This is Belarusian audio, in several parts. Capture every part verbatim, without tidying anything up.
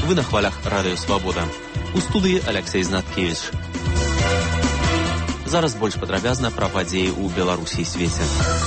Вы на хвалях Радыё Свабода. У студыі Алексей Знаткевич. Зараз больш падрабязна пра падзеі ў Беларусі і свеце.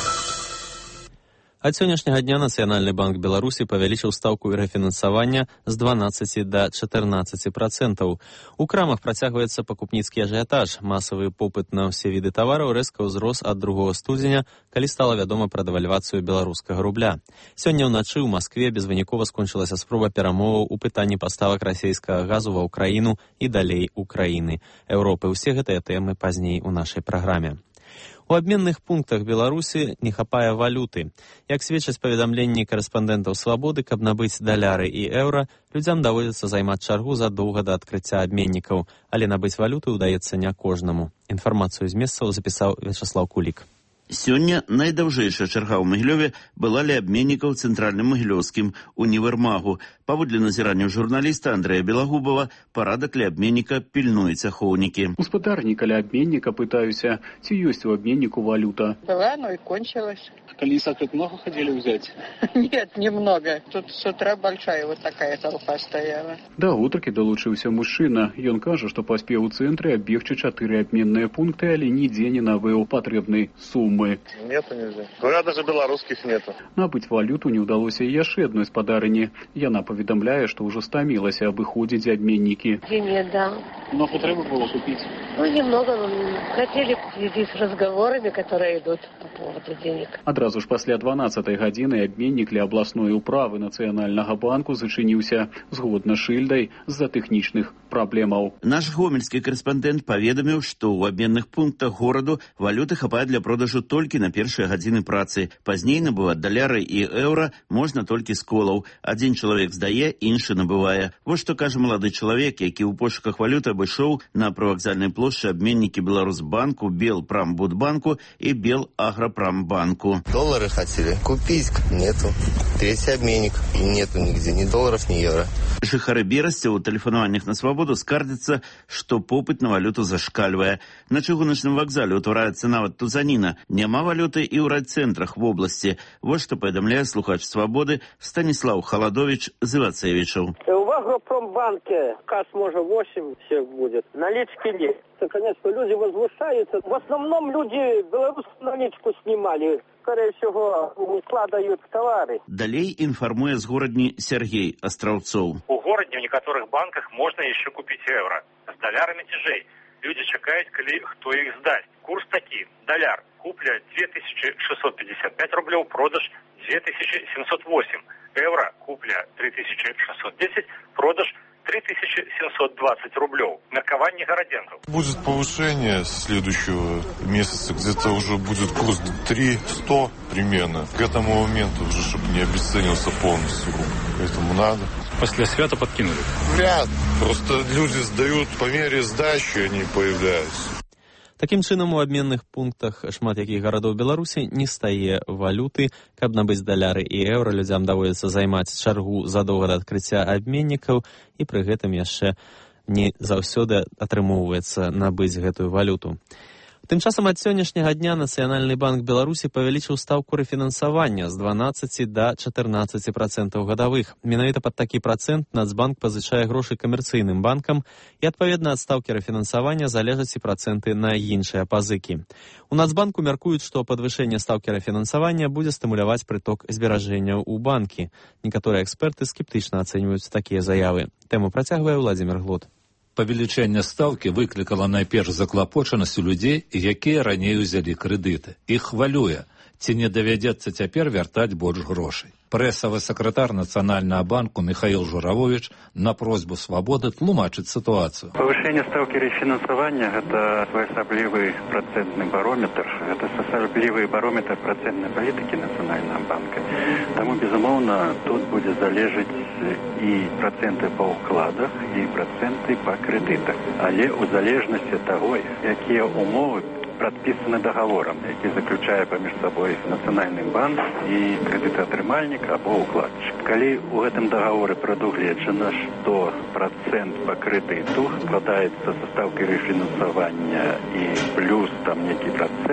Ад сённяшняга дня Нацыянальны банк Беларусі павялічыў стаўку рэфінансавання з дванаццаці да чатырнаццаці працэнтаў. У крамах працягваецца пакупніцкі ажыятаж. Масавы попыт на ўсе віды тавараў рэзка ўзрос ад другога студзеня, калі стала вядома пра дэвальвацыю беларускага рубля. Сёння ўначы ў Маскве безвынікова скончылася спроба перамоваў у пытанні паставак расійскага газу ва ўкраіну і далей Украіны. Еўропы. Усе гэтыя тэмы пазней у нашай праграме. У абменных пунктах Беларусі не хапае валюты. Як сведчаць паведамленні карэспандэнтаў Свабоды, каб набыць даляры і еўра, людзям даводзіцца займаць чаргу задоўга да адкрыцця абменнікаў, але набыць валюту ўдаецца не кожнаму. Інфармацыю з месцаў запісаў Вячаслаў Кулік. Сёння найдаўжэйшая чарга ў Магілёве была ля абменнікаў цэнтральным магілёўскім універмагу. Паводле назіранняў журналіста Андрэя Белагубова, парадак ля абменніка пільнуюць ахоўнікі. Гаспадарні каля абменніка пытаюся, ці ёсць у абменніку валюта. Была, но и кончилась. Коли сакрет много хотели взять? Нет, немного. Тут с утра большая вот такая толпа стояла. Да гутаркі далучыўся мужчына. Ён кажа, што паспеў у цэнтры абегчы чатыры абменныя пункты, але нідзе не набыў патрэбнай сумы. Нету нельзя. Говорят, даже белорусских нету. Набыць валюту не ўдалося і яшчэ адной спадарыні. Яна паведамляе, што ўжо стамілася абыходзіць абменнікі. Нет, да. Но потреба было купить? Ну, немного. Хотели в связи с разговорами, которые идут по поводу денег. Адразу ж пасля дванаццатай гадзіны абменнік ля абласной управы Нацыянальнага банку зачыніўся згодна шыльдай з-за тэхнічных праблемаў. Наш гомельскі карэспандэнт паведаміў, што ў абменных пунктах гораду валюты хапае для продажу толькі на першыя гадзіны працы. Пазней набываць даляры і еўра можна толькі з колаў. Адзін чалавек здае, іншы набывае. Вось што кажа малады чалавек, які ў пошуках валюты абышоў на прывакзальнай плошчы абменнікі Беларусбанку, Белпрамбудбанку і Белаграпрамбанку. Доллары хотели купить, нету. Третий обменник, нету нигде ни долларов, ни евро. Жыхары Берасця ў тэлефанаваннях на Свабоду скардзяцца, што попыт на валюту зашкальвае. На чыгуначным вакзале ўтвараецца нават тузаніна. Няма валюты і ў райцэнтрах вобласці. Вось што паведамляе слухач Свабоды Станіслав Халадович з Івацевічаў. У Агропромбанке касс, может, восемь всех будет. Налички нет. Конечно, люди возмущаются. В основном люди белорусскую наличку снимали. Скорее всего, не складывают товары. Далей інфармуе з горадні Сергей Астраўцоў. У горадні в некоторых банках можно еще купить евро. С долярами тяжей. Люди чекают, коли кто их сдаст. Курс таки. Доляр. Купля две тысячи шестьсот пятьдесят пять рублей, продаж две тысячи семьсот восемь. Евро. Купля три тысячи шестьсот десять, продаж три тысячи семьсот двадцать рублей. Меркование городенцев. Будет повышение следующего месяца, где-то уже будет курс три сто примерно. К этому моменту уже, чтобы не обесценился полностью. Поэтому надо. После свята подкинули? Вряд. Просто люди сдают, по мере сдачи они появляются. Такім чынам, у абменных пунктах шмат якіх гарадоў Беларусі не стае валюты. Каб набыць даляры і еўра, людзям даводзіцца займаць чаргу задоўга да адкрыцця абменнікаў, і пры гэтым яшчэ не заўсёды атрымоўваецца набыць гэтую валюту. Тым часам ад сённяшняга дня Нацыянальны банк Беларусі павялічыў стаўку рэфінансавання з дванаццаці да чатырнаццаці працэнтаў гадавых. Менавіта пад такі працэнт Нацбанк пазычае грошы камерцыйным банкам, і адпаведна ад стаўкі рэфінансавання залежаць і працэнты на іншыя пазыкі. У Нацбанку мяркуюць, што падвышэнне стаўкі рэфінансавання будзе стымуляваць прыток зберажэнняў у банкі. Некаторыя эксперты скептычна ацэньваюць такія заявы. Тэму працягвае Владзімір Глот. Павелічэнне стаўкі выклікала найперш заклапочанасць у людзей, якія раней узялі крэдыты. Іх хвалюе, ці не давядзецца цяпер вяртаць больш грошай. Прэсавы сакратар Нацыянальнага банку Михаил Журавович на просьбу Свабоды тлумачыць сітуацыю. Павышэнне стаўкі рэфінансавання – гэта своеасаблівы працэнтны барометр, гэта асаблівы барометр працэнтнай палітыкі Нацыянальнага банка. Таму, безумоўна, тут будзе залежыць і працэнты па ўкладах, і працэнты па крэдытах. Але ў залежнасці ад таго, якія ўмовы прадпісаны дагаворам, які заключае паміж сабой Нацыянальны банк і крэдытаатрымальнік або ўкладчык. Калі ў гэтым дагаворы прадугледжана, што працэнт па крэдыту складаецца са стаўкай рэфінансавання і плюс там нейкі працэнт,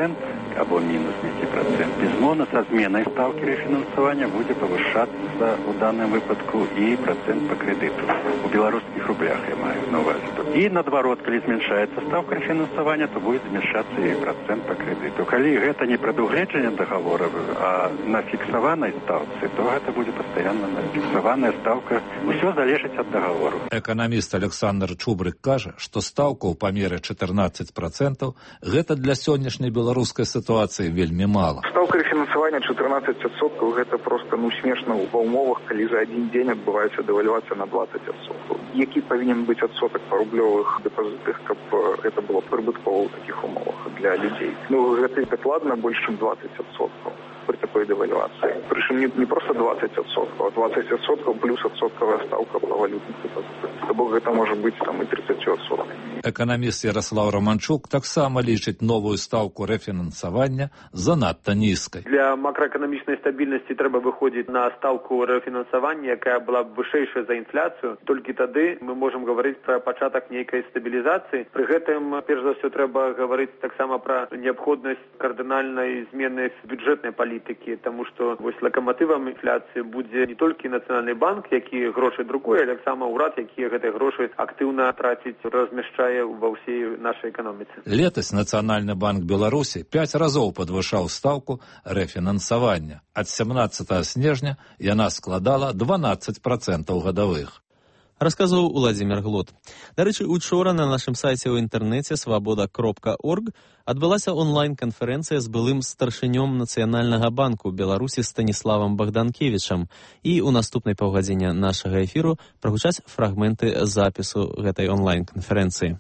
або мінус нейкі працэнт. Безумоўна, са зменай стаўкі рэфінансавання будзе павышацца ў даным выпадку і працэнт па крэдыту. У беларускіх рублях я маю на ўвазе. І наадварот, калі зменшаецца стаўка рэфінансавання, то будзе зменшацца і працэнт па крэдыту. Калі гэта не прадугледжанне дагавораў, а на фіксаванай стаўцы, то гэта будзе пастаянна на фіксаваная стаўка. Усё залежыць ад дагавору. Эканаміст Александр Чубрык кажа, што стаўка ў памере чатырнаццаць працэнтаў гэта для сённяшняй беларускай сітуацыі вельмі мала. Стаўка рэфінансавання чатырнаццаць адсоткаў гэта проста ну смешна ва ўмовах, калі за адзін дзень адбываецца дэвальвацыя на дваццаць адсоткаў. Які павінен быць адсотак па рублёвых дэпазітах, каб гэта было прыбыткова ў такіх умовах для людзей? Ну гэта дакладна больш чым дваццаць адсоткаў при такой дэвальвацыі. Прычым не, не проста дваццаць адсоткаў, а дваццаць адсоткаў плюс адсоткавая стаўка па валютных дэпазітах. То бок гэта можа быць там і тридцать адсоткаў. Эканаміст Ярослав Романчук таксама лічыць новую стаўку рэфінансавання занадта нізкай. Для макраэканамічнай стабільнасці трэба выходзіць на стаўку рэфінансавання, якая была б вышэйшая за інфляцыю. Толькі тады мы можам гаварыць пра пачатак нейкай стабілізацыі. Пры гэтым, перш за ўсё, трэба гаварыць таксама пра неабходнасць кардынальнай змены бюджэтнай палітыкі, таму што вось лакаматывам інфляцыі будзе не толькі Нацыянальны банк, які грошы друкуе, але таксама ўрад, які гэтыя грошы актыўна траціць, размяшчае ва ўсей нашай эканоміцы. Летась Нацыянальны банк Беларусі пяць разоў падвышаў стаўку рэфінансавання. Ад семнаццатага снежня яна складала дванаццаць працэнтаў гадавых. Расказваў Уладзімір Глот. Дарэчы, учора на нашым сайце ў інтэрнэце свабода кропка орг адбылася онлайн-канферэнцыя з былым старшынём Нацыянальнага банку Беларусі Станіславам Богданкевічам. І ў наступнай паўгадзіне нашага эфіру прагучаць фрагменты запісу гэтай онлайн-канферэнцыі.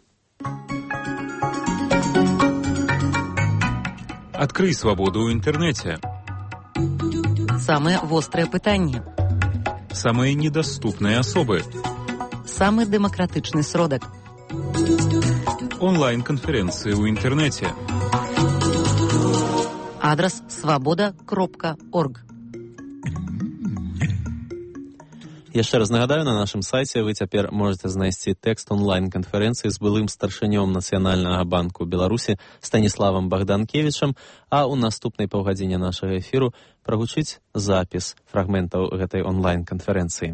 Адкрый свабоду ў інтэрнэце. Самыя вострыя пытанні. Самыя недаступныя асобы. Самы дэмакратычны сродак. Онлайн-канферэнцыі ў інтэрнэце. Адрас свабода кропка орг. Яшчэ раз нагадаю, на нашым сайце вы цяпер можете знайсці тэкст онлайн-канферэнцыі з былым старшынём Нацыянальнага банку Беларусі Станіславам Богданкевічам, а ў наступнай паўгадзіне нашага эфіру прагучыць запіс фрагментаў гэтай онлайн-канферэнцыі.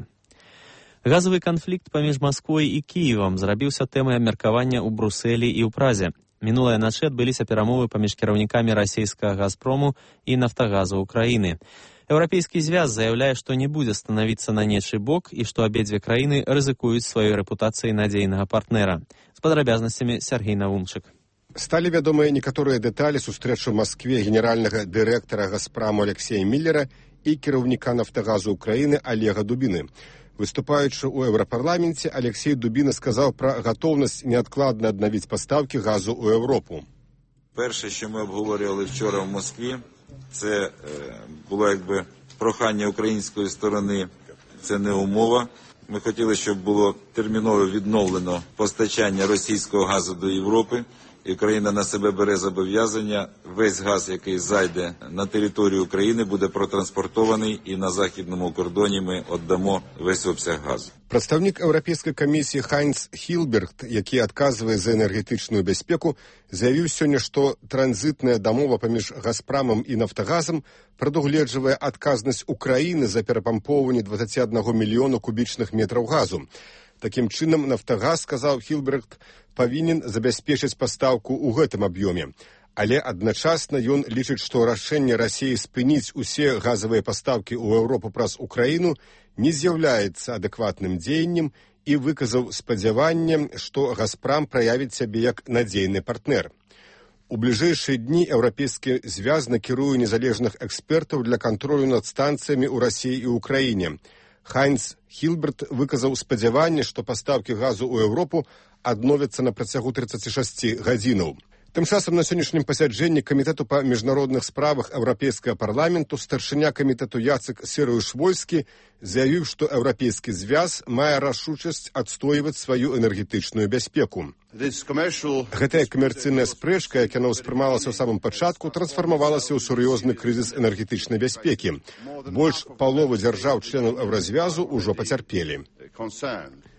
Газавы канфлікт паміж Масквой і Кіевам зрабіўся тэмай абмеркавання ў Брусэлі і ў Празе. Мінулай начы адбыліся перамовы паміж кіраўнікамі расійскага «Газпрому» і «Нафтагаза» Украіны. Еўрапейскі звяз заяўляе, што не будзе станавіцца на нечы бок і што абедзве краіны рызыкуюць сваёй рэпутацыяй надзейнага партнера. З падрабязнасцямі Сергей Навумчык. Сталі вядомыя некаторыя дэталі сустрэчы ў Маскве генеральнага дырэктара «Газпраму» Алексея Міллера і кіраўніка «Нафтагазу» Украіны Олега Дубіны. Выступаючы ў Еўрапарламенце, Алексей Дубіна сказаў пра гатоўнасць неадкладна аднавіць пастаўкі газу ў Європу. Перше, що ми обговорювали вчора в Москві, це було якби прохання української сторони, це не умова. Ми хотіли, щоб було терміново відновлено постачання російського газу до Європи. І Україна на себе бере зобов'язання, весь газ, який зайде на територію України, буде протранспортований і на західному кордоні ми віддамо весь обсяг газу. Прадстаўнік Еўрапейскай камісіі Хайнц Хілберт, які адказвае за энергетычную бяспеку, заявіў сёння, што транзітная дамова паміж «Газпрамам» і «Нафтагазам» прадугледжвае адказнасць Украіны за перапампоўванне двадцать один мільёна кубічных метраў газу. Такім чынам, «Нафтагаз», сказаў Хілберт, павінен забяспечыць пастаўку ў гэтым аб'ёме. Але адначасна ён лічыць, што рашэнне Расіі спыніць усе газавыя пастаўкі ў Еўропу праз Украіну не з'яўляецца адэкватным дзеяннем і выказаў спадзяванне, што «Газпрам» праявіць сябе як надзейны партнер. У бліжэйшыя дні еўрапейскі звяз накіруе незалежных экспертаў для кантролю над станцыямі ў Расіі і ўкраіне. Хайнц Хілберт выказаў спадзяванне, што пастаўкі газу ў Еўропу адновяцца на працягу тридцати шасці гадзінаў. Тым часам на сённяшнім пасяджэнні Камітэту па міжнародных справах Еўрапейскага парламенту старшыня камітэту Яцек Сірыуш-Вольскі заявіў, што еўрапейскі звяз мае рашучасць адстойваць сваю энергетычную бяспеку. Гэтая камерцыйная спрэчка, як яна ўспрымалася ў самым пачатку, трансфармавалася ў сур'ёзны крызіс энергетычнай бяспекі. Больш паловы дзяржаў-членаў еўразвязу ўжо пацярпелі.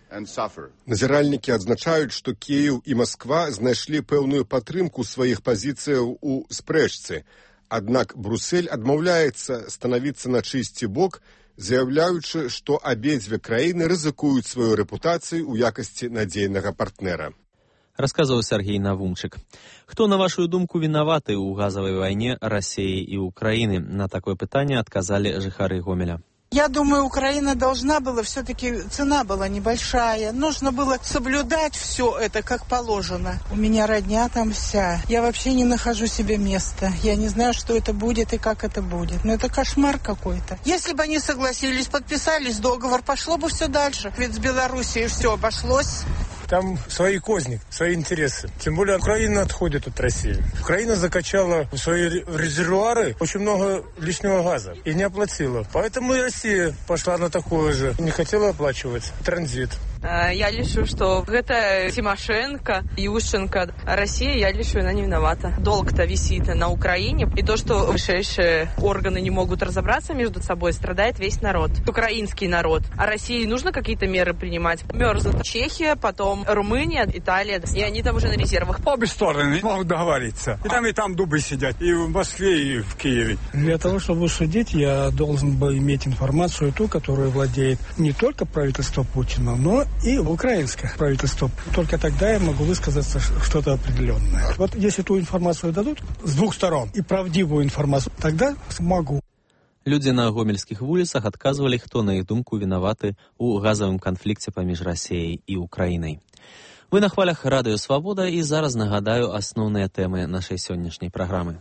Назіральнікі адзначаюць, што Кіеў і Масква знайшлі пэўную падтрымку сваіх пазіцыяў у спрэчцы. Аднак Брюссель адмаўляецца станавіцца на чыйсьці бок, заяўляючы, што абедзве краіны рызыкуюць сваю рэпутацыю ў якасці надзейнага партнера. Рассказывал Сергей Навумчик. Кто, на вашу думку, виноваты у газовой войне России и Украины? На такое питание отказали жихары Гомеля. Я думаю, Украина должна была, все-таки цена была небольшая. Нужно было соблюдать все это как положено. У меня родня там вся. Я вообще не нахожу себе места. Я не знаю, что это будет и как это будет. Но это кошмар какой-то. Если бы они согласились, подписались договор, пошло бы все дальше. Ведь с Белоруссией все обошлось. Там свои козни, свои интересы. Тем более Украина отходит от России. Украина закачала в свои резервуары очень много лишнего газа и не оплатила. Поэтому и Россия пошла на такое же. Не хотела оплачивать транзит. Я лишу, что это Тимошенко, Ющенко. А Россия, я лишу, она не виновата. Долг-то висит на Украине. И то, что высшие органы не могут разобраться между собой, страдает весь народ. Украинский народ. А России нужно какие-то меры принимать. Мерзнут Чехия, потом Румыния, Италия. И они там уже на резервах. Обе стороны могут договориться. И там, и там дубы сидят. И в Москве, и в Киеве. Для того, чтобы судить, я должен был иметь информацию ту, которую владеет не только правительство Путина, но и украинское правительство. Только тогда я могу высказаться что-то определенное. Вот если ту информацию дадут с двух сторон и правдивую информацию, тогда смогу. Люди на гомельских вулицах отказывали, кто, на их думку, виноваты у газовом конфликте поміж Россией и Украиной. Вы на хвалях Радио Свобода, и зараз нагадаю основные темы нашей сегодняшней программы.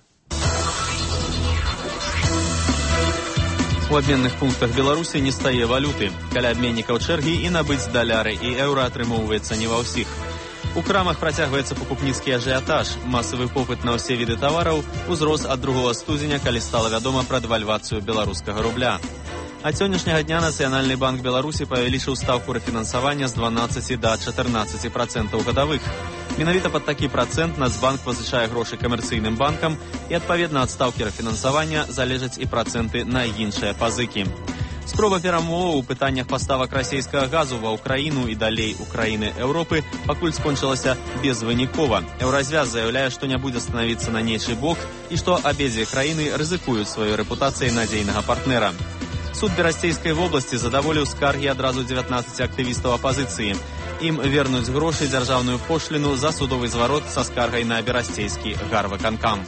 У абменных пунктах Беларусі не стае валюты. Каля абменнікаў чэргі і набыць даляры і еўра атрымоўваецца не ва ўсіх. У крамах працягваецца пакупніцкі ажыятаж. Масавы попыт на ўсе віды тавараў узрос ад другога студзеня, калі стала вядома пра дэвальвацыю беларускага рубля. Ад сённяшняга дня Нацыянальны банк Беларусі павялічыў стаўку рэфінансавання з дванаццаці да чатырнаццаці працэнтаў гадавых. Менавіта пад такі працэнт Нацбанк пазычае грошы камерцыйным банкам, і адпаведна ад стаўкі рэфінансавання залежаць і працэнты на іншыя пазыкі. Спроба перамоваў у пытаннях паставак расійскага газу ва ўкраіну і далей Украіны Еўропы пакуль скончылася безвынікова. Еўразвяз заяўляе, што не будзе станавіцца на нечы бок і што абедзве краіны рызыкуюць сваёй рэпутацыяй надзейнага партнера. Суд Берасцейскай вобласці задаволіў скаргі адразу дзевятнаццаці актывістаў апазіцыі. Ім вернуць грошы дзяржаўную пошліну за судовы зварот са скаргай на Берасцейскі гарвыканкам.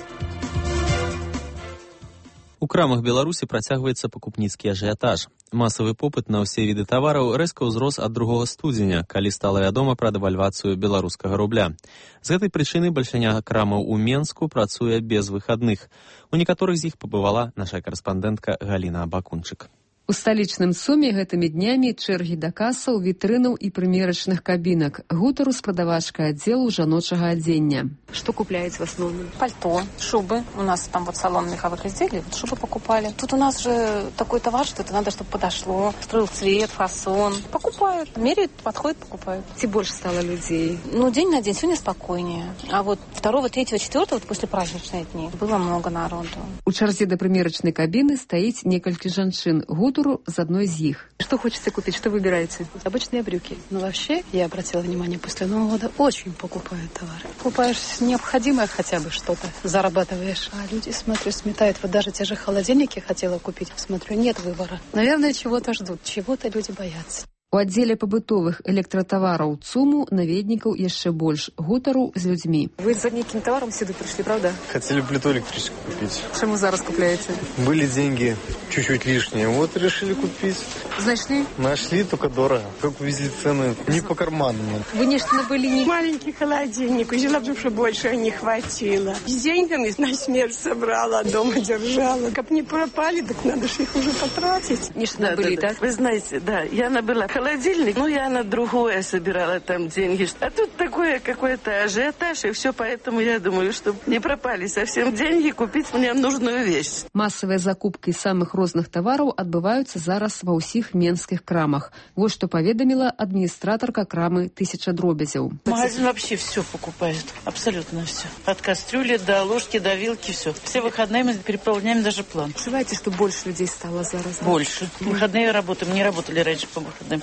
У крамах Беларусі працягваецца пакупніцкі ажыятаж. Масавы попыт на ўсе віды тавараў рэзка ўзрос ад другога студзеня, калі стала вядома пра дэвальвацыю беларускага рубля. З гэтай прычыны бальшыня крамаў у Менску працуе без выхадных. У некаторых з іх пабывала наша карэспандэнтка Галіна Бакунчык. У сталічным Суме гэтымі днямі чэргі да касаў, вітрынаў і прымерачных кабінак. Гутару з прадавачкай аддзелу жаночага адзення. Что купляете в основном? Пальто, шубы. У нас там вот салон меховых изделий, вот шубы покупали. Тут у нас же такой товар, что это надо, чтобы подошло. Строил цвет, фасон. Покупают, меряют, подходят, покупают. Ти больше стало людей? Ну, день на день. Сегодня спокойнее. А вот второго, третьего, четвертого, вот после праздничные дни, было много народу. У чарзе да прымерачнай кабіны стаіць некалькі жанчын. Гутару з адной з іх. Что хочется купить? Что выбираете? Обычные брюки. Но вообще, я обратила внимание, после Нового года очень покупают товары. Покупаешь необходимое хотя бы что-то, зарабатываешь. А люди, смотрю, сметают. Вот даже те же холодильники хотела купить. Смотрю, нет выбора. Наверное, чего-то ждут, чего-то люди боятся. У аддзеле пабытовых электратавараў ЦУМу наведнікаў яшчэ больш. Гутару з людзьмі. Вы за неким товаром сюда пришли, правда? Хотели плиту электрическую купить. Чему зараз купляете? Были деньги чуть-чуть лишние, вот решили купить. Нашли? Нашли, только дорого. Как увезли цены, не по карману. Вынешне были не... Маленький холодильник, взяла бы, что больше не хватило. С деньгами на смерть собрала, дома держала. Как не пропали, так надо же их уже потратить. Нечто да, набыли, да, да? Вы знаете, да, я набыла холодильник, ну я на другое собирала там деньги. А тут такое какой-то ажиотаж, и все, поэтому я думаю, чтобы не пропали совсем деньги, купить мне нужную вещь. Массовые закупки самых розных тавараў адбываюцца зараз ва ўсіх менскіх крамах. Вот что поведомила администраторка крамы «Тысяча дробязяў». Магазин вообще все покупает, абсолютно все. От кастрюли до ложки, до вилки, все. Все выходные мы переполняем даже план. Ожидаете, что больше людей стало зараз? Больше. В выходные работаем, не работали раньше по выходным.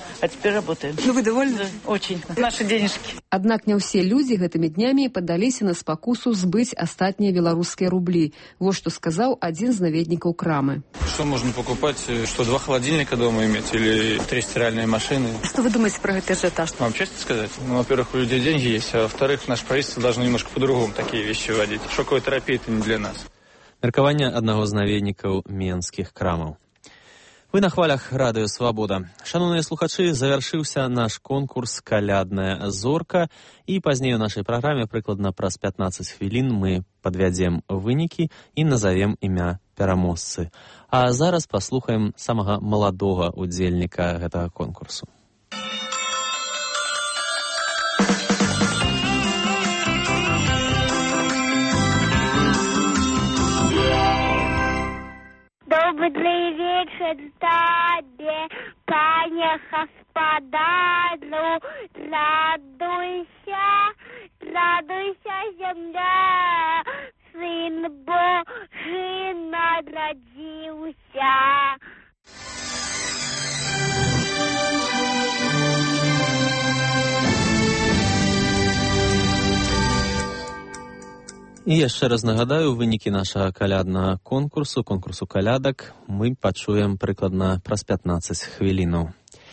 а теперь работаем. Ну вы довольны? Да, очень. Наши денежки. Аднак не ўсе людзі гэтымі днямі паддаліся на спакусу збыць астатнія беларускія рублі. Вот што сказаў адзін з наведнікаў крамы. Что можно покупать? Что, два холодильника дома иметь или три стиральные машины? Что вы думаете про этот ажиотаж? Вам честно сказать? Ну, во-первых, у людей деньги есть, а во-вторых, наше правительство должно немножко по-другому такие вещи вводить. Шоковая терапия – это не для нас. Меркаванне аднаго з наведнікаў менскіх крамаў. Вы на хвалях радыё «Свабода». Шановныя слухачы, завяршыўся наш конкурс «Калядная зорка», і пазней у нашай праграме прыкладна праз пятнаццаць хвілін мы падвядзем вынікі і назовем імя пераможцы. А зараз паслухаем самага маладога удзельніка гэтага конкурсу. Добрый вечер, тебе, пане господару, радуйся, радуйся, земля, сын Божий народился. І яшчэ раз нагадаю, вынікі нашага каляднага конкурсу, конкурсу калядак, мы пачуем прыкладна праз пятнаццаць хвілінаў.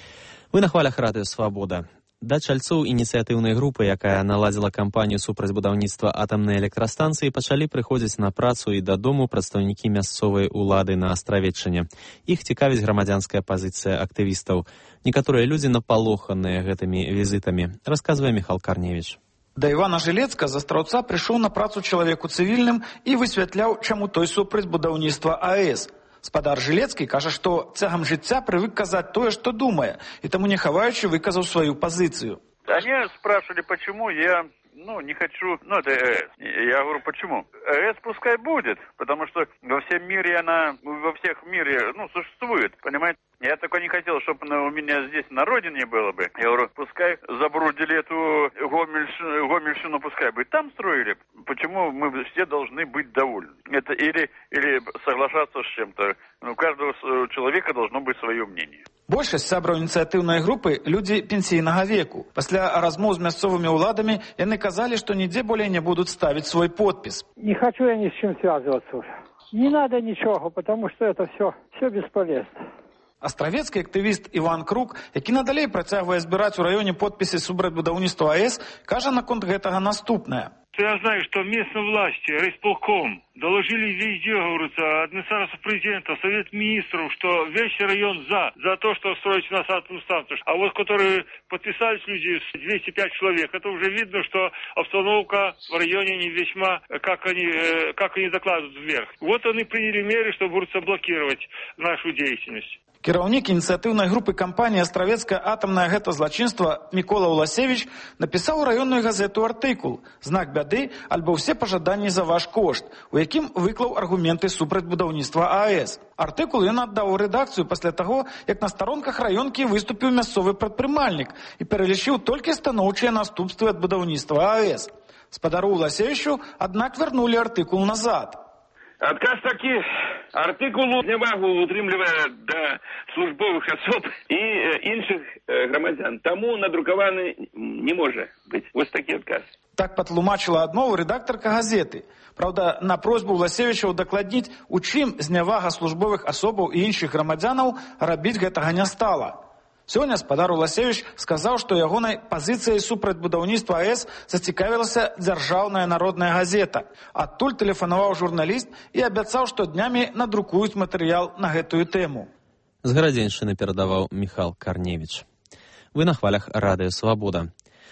Вы на хвалях радыё «Свабода». Да чальцоў ініцыятыўнай групы, якая наладзіла кампанію супраць будаўніцтва атамнай электрастанцыі, пачалі прыходзіць на працу і дадому прадстаўнікі мясцовай улады на Астравеччыне. Іх цікавіць грамадзянская пазіцыя актывістаў. Некаторыя людзі напалоханыя гэтымі візітамі, расказвае Міхал Карневіч. Да Івана Жылецка з Астраўца прыйшоў на працу чалавеку цывільным і высвятляў, чаму той супраць будаўніцтва АЭС. Спадар Жылецкі кажа, што цягам жыцця прывык казаць тое, што думае, і таму не хаваючы выказаў сваю пазіцыю. Они спрашивали, почему я, ну, не хочу, ну, это АЭС. Я говорю, почему? АЭС пускай будет, потому что во всем мире она, во всех мире, ну, существует, понимаете? Я только не хотел, чтобы у меня здесь на родине было бы. Я говорю, пускай забрудили эту Гомельщину, Гомельщину, пускай бы там строили. Почему мы все должны быть довольны? Это или, или соглашаться с чем-то. У каждого человека должно быть свое мнение. Большасць сябраў ініцыятыўнай групы – людзі пенсійнага веку. Пасля размоў з мясцовымі ўладамі яны казалі, што нідзе болей не будуць ставіць свой подпіс. Не хочу я ни с чем связываться уже. Не надо ничего, потому что это все, все бесполезно. Астравецкі актывіст Іван Крук, які надалей працягвае збіраць у раёне подпісы супраць будаўніцтва АЭС, кажа наконт гэтага наступнае. Я знаю, что местные власти, райисполком, доложили везде, говорится, администрация президента, совет министров, что весь район за, за то, что строить у нас атомную станцию. А вот которые подписались люди, двести пять человек, это уже видно, что обстановка в районе не весьма, как они, как они докладывают вверх. Вот они приняли меры, чтобы, говорится, блокировать нашу деятельность. Кіраўнік ініцыятыўнай групы кампаніі «Астравецкае атамнае гэта-злачынства» Мікола Уласевіч напісаў у раённую газету артыкул «Знак бяды» альбо «Усе пажаданні за ваш кошт», у якім выклаў аргументы супраць будаўніцтва АЭС. Артыкул ён аддаў у рэдакцыю пасля таго, як на старонках раёнкі выступіў мясцовы прадпрымальнік і пералічыў толькі станоўчыя наступствы ад будаўніцтва АЭС. Спадару Уласевічу, аднак, вярнулі артыкул назад. Отказ таки артикулу зневагу утрымлівае да службовых особ і іншых громадян. Таму надрукаваны не можа быць. Вось такі адказ. Так патлумачыла адмову рэдактарка газеты. Праўда, на просьбу Уласевіча удакладніць, у чым знявага службовых асобаў і іншых грамадзянаў рабіць гэтага не стала. Сёння спадар Уласевіч сказаў, што ягонай пазіцыяй супраць будаўніцтва АЭС зацікавілася дзяржаўная народная газета. Адтуль тэлефанаваў журналіст і абяцаў, што днямі надрукуюць матэрыял на гэтую тэму. З Гарадзеншчыны перадаваў Міхал Карневіч. Вы на хвалях радыё «Свабода».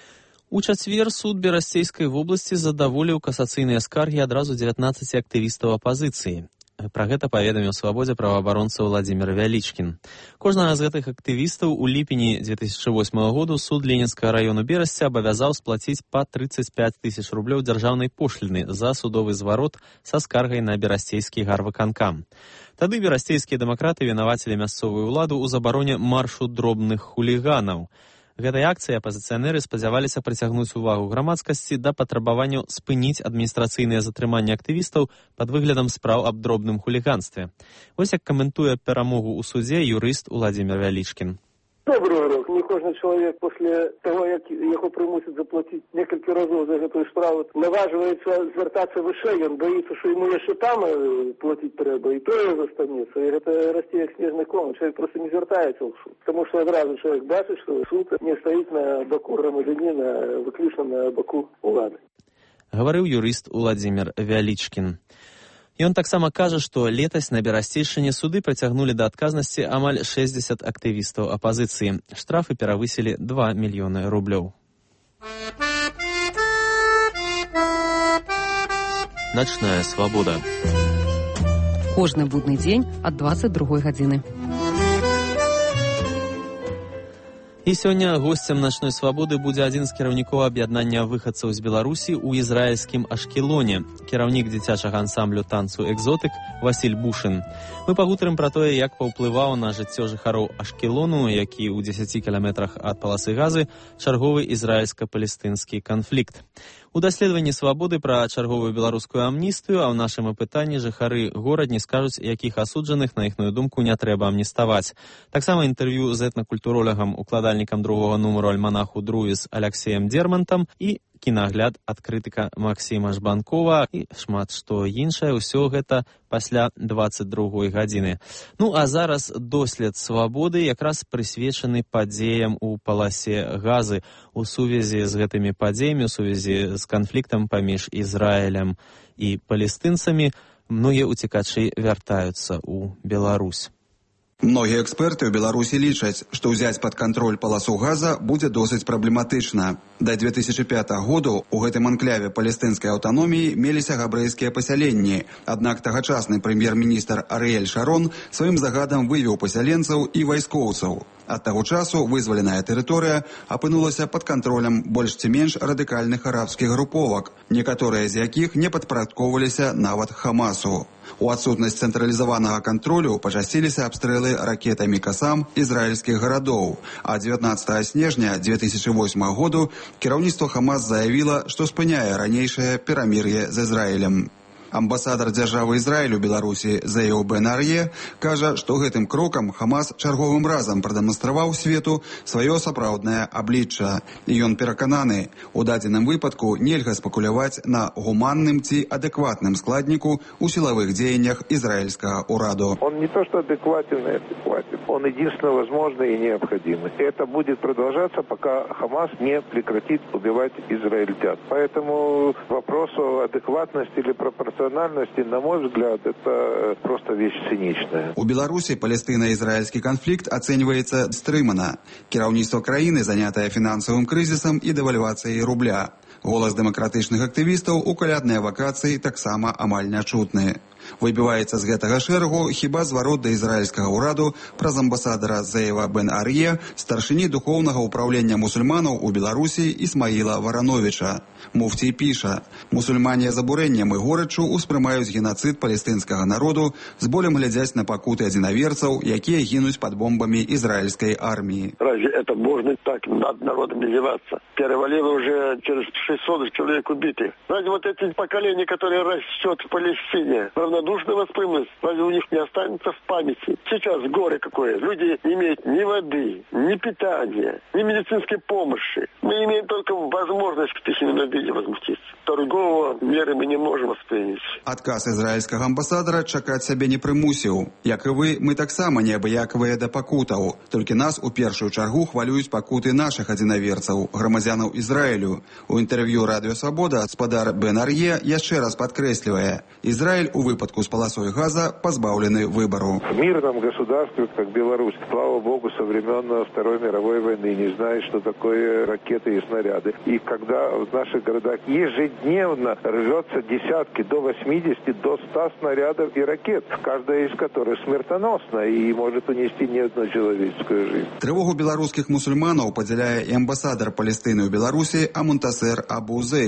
У чацвер суд Берасцейскай вобласці задаволіў касацыйныя скаргі адразу дзевятнаццаці актывістаў апазіцыі. Пра гэта паведаміў «Свабодзе» праваабаронца Владзімир Вялічкін. Кожнага з гэтых актывістаў у ліпені две тысячи восьмага году суд Ленінскага раёну Берасця абавязаў сплаціць па тридцать пять тысяч рублёў дзяржаўнай пошліны за судовы зварот са скаргай на берасцейскі гарвыканкам. Тады берасцейскія дэмакраты вінавацілі мясцовую ўладу ў забароне маршу дробных хуліганаў. Гэтай акцыяй апазіцыянеры спадзяваліся прыцягнуць увагу грамадскасці да патрабаванню спыніць адміністрацыйныя затрыманні актывістаў пад выглядам спраў аб дробным хуліганстве. Вось як каментуе перамогу ў судзе юрыст Владзімир Вялічкін. Доброго року. кожен чоловік після того, як його примусять заплатити кілька разів за цю справу, наважується звертатися вище, він боїться, що йому ще там платити треба, і то його застанеться. І це росте як сніжний ком. Чоловік просто не звертається в суд. Тому що одразу чоловік бачить, що суд не стоїть на боку громадянина, виключно на боку влади. Гаварыў юрыст Уладзімір Вялічкін. Ён таксама кажа, што летась на Берасцейшчыне суды прыцягнулі да адказнасці амаль шэсцьдзесят актывістаў апазіцыі. Штрафы перавысілі два мільёны рублёў. Начная свабода. Кожны будны дзень ад дваццаць другой гадзіны. І сёння госцем начной свабоды будзе адзін з кіраўнікоў аб'яднання выхадцаў з Беларусі ў ізраільскім Ашкелоне, кіраўнік дзіцячага ансамблю танцу «Экзотык» Васіль Бушын. Мы пагутарым пра тое, як паўплываў на жыццё жыхароў Ашкелону, які ў дзесяці кіламетрах ад паласы Газы, чарговы ізраільска-палестынскі канфлікт. У даследаванні свабоды пра чарговую беларускую амністыю, а ў нашым апытанні жыхары горадні скажуць, якіх асуджаных, на іхную думку, не трэба амніставаць. Таксама інтэрв'ю з этнакультуролягам, укладальнікам другога нумару альманаху «Друіз» Аляксеем Дермантам і кінагляд ад крытыка Максіма Жбанкова і шмат што іншае. Усё гэта пасля дваццаць другой гадзіны. Ну, а зараз дослед свабоды якраз прысвечаны падзеям у паласе Газы. У сувязі з гэтымі падзеямі, у сувязі з канфліктам паміж Ізраілем і палестынцамі, многія уцекачы вяртаюцца ў Беларусь. Многія эксперты ў Беларусі лічаць, што ўзяць пад кантроль паласу Газа будзе досыць праблематычна. Да две тысячи пятага году ў гэтым анкляве палестынскай аўтаноміі меліся габрэйскія пасяленні. Аднак тагачасны прэм'ер-міністр Арыэль Шарон сваім загадам вывеў пасяленцаў і вайскоўцаў. Ад таго часу вызваленая тэрыторыя апынулася пад кантролем больш ці менш радыкальных арабскіх груповак, некаторыя з якіх не падпарадкоўваліся нават Хамасу. У адсутнасць цэнтралізаванага кантролю пачасціліся абстрэлы ракетамі «Касам» ізраільскіх гарадоў, а дзевятнаццатага снежня две тысячи восьмага году кіраўніцтва Хамас заявіла, што спыняе ранейшае перамір'е з Ізраілем. Амбасадар дзяржавы Ізраілю ў Беларусі Зеяў Бен Ар'е кажа, што гэтым крокам Хамас чарговым разам прадэманстраваў свету сваё сапраўднае аблічча. І ён перакананы, у дадзеным выпадку нельга спекуляваць на гуманным ці адэкватным складніку ў сілавых дзеяннях израильскага ураду. Он не то что адекватен и адекватен, он единственно возможный и необходимый. И это будет продолжаться, пока Хамас не прекратит убивать израильтян. Поэтому вопрос о адекватности или пропорциональности, на мой взгляд, это просто вещь циничная. У Беларусі палестына-ізраільскі канфлікт ацэньваецца стрымана. Кіраўніцтва краіны занятае фінансавым крызісам і дэвальвацыяй рубля. Голас дэмакратычных актывістаў у калядныя вакацыі таксама амаль нячутны. Выбіваецца з гэтага шэрагу хіба зварот да ізраільскага ўраду праз амбасадара Зеява Бен Ар'е, старшыні духоўнага ўпраўлення мусульманаў у Беларусі Ісмаіла Варановіча. Муфцій піша: «Мусульмане з абурэннем і гораччу успрымаюць геноцид палестынскага народу, з болем глядзяць на пакуты адзінаверцаў, якія гінуць пад бомбамі израильской армии». Разве это можно так над народом издеваться? Перевалило уже через шестьсот человек убитых. Разве вот эти поколения, которые растет в Палестине, равнодушно воспримут? Разве у них не останется в памяти? Сейчас горе какое. Люди не имеют ни воды, ни питания, ни медицинской помощи. Мы имеем только возможность в письменном виде возмутиться. Торгового меры мы не можем воспринять. Адказ ізраїльськага амбасадара чакаць сябе не прымусіў. Як і вы, мы таксама неабыякавыя да пакутаў. Толькі нас у першую чаргу хвалююць пакуты нашых адзінаверцаў, грамадзянаў Ізраілю. У інтэрв'ю «Радио Свобода» спадар Бен Ар'е яшчэ раз падкрэслівае: Израиль у выпадку с полосой Газа позбавлены выбору. В мирном государстве, как Беларусь, слава богу, со времен Второй мировой войны не знает, что такое ракеты и снаряды. И когда в наших городах ежедневно рвется десятки, до восьмидесяти, до ста снарядов и ракет, каждая из которых смертоносна и может унести не одну человеческую жизнь. Тревогу белорусских мусульманов поделяет и амбассадор Палестины в Беларуси Амунтасер Абу Зейд.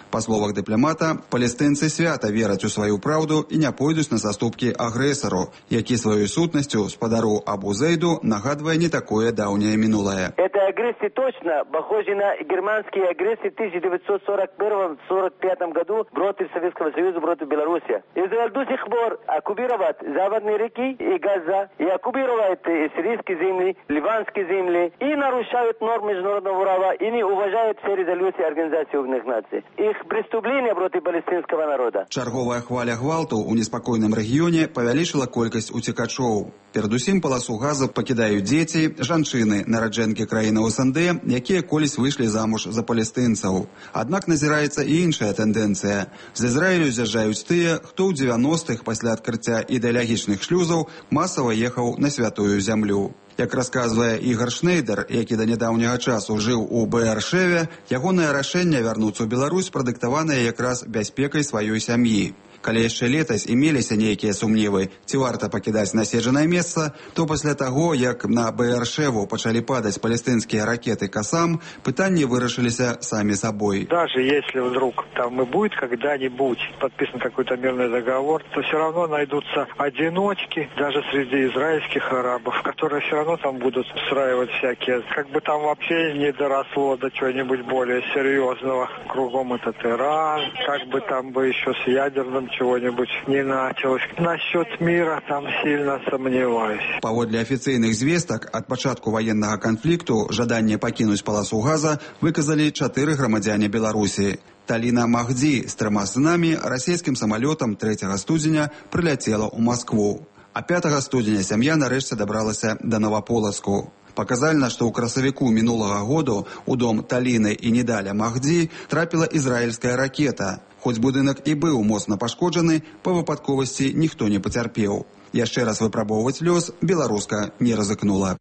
Па словах дыпламата, палестынцы свята вераць у сваю праўду і не пойдуць на саступкі агрэсару, які сваёй сутнасцю спадару Абу Зейду нагадвае не такое даўняе минулое. Это агрессия точно похожа на германские агрессии в тысяча девятьсот сорок первом — сорок пятом году против Советского Союза, против Беларуси. Израиль до сих пор оккупирует западные реки и Газа, и оккупирует сирийские земли, ливанские земли, и нарушает нормы международного права, и не уважает все резолюции Организации Объединенных Наций. Их преступления против палестинского народа. Чарговая хваля гвалту ў неспакойным рэгіёне павялічыла колькасць уцекачоў. Перадусім паласу газа пакідаюць дзеці, жанчыны, нараджэнкі краінаў СНД, якія колісь выйшлі замуж за палестынцаў. Аднак назіраецца і іншая тэндэнцыя. З Ізраілю з'язджаюць тыя, хто ў дзевяностых пасля адкрыцця ідэалагічных шлюзаў масава ехаў на святую зямлю. Як расказвае Ігор Шнейдер, які да нядаўняга часу жыў у Беэршеве, ягонае рашэнне вярнуцца ў Беларусь прадыктаванае якраз бяспекай сваёй сям'і. Калі яшчэ летась імеліся нейкія сумневы, ці варта пакідаць наседжанае месца, то пасля таго, як на Беэршеву пачалі падаць палестынскія ракеты «Касам», пытанні вырашыліся самі собой. Даже если вдруг там и будет когда-нибудь подписан какой-то мирный договор, то все равно найдутся одиночки, даже среди израильских арабов, которые все равно там будут устраивать всякие, как бы там вообще не доросло до чего-нибудь более серьезного. Кругом этот Иран, как бы там бы еще с ядерным чего-нибудь не началось. Насчет мира там сильно сомневаюсь. Паводле афіцыйных звестак, ад пачатку ваеннага канфлікту жаданне пакінуць паласу газа выказалі чатыры грамадзяне Беларусі. Таліна Махді з трыма сынамі расійскім самалётам трэцяга студзеня прыляцела ў Маскву. А пятага студзеня сям'я нарэшце дабралася да Новаполацку. Паказальна, што ў красавіку мінулага году ў дом Таліны і Недаля Махді трапіла ізраільская ракета. Хоць будынак і быў моцна пашкоджаны, па выпадковасці ніхто не пацярпеў. Яшчэ раз выпрабоўваць лёс беларуска не рызыкнула.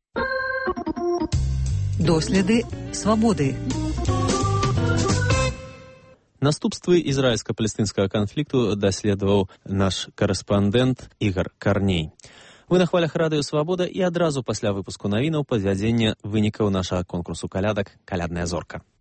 Доследы свабоды. Наступствы ізраільска-палестынскага канфлікту даследаваў наш карэспандэнт Ігар Карней. Вы на хвалях радыё «Свабода» і адразу пасля выпуску навінаў падвядзення вынікаў нашага конкурсу калядак «Калядная зорка».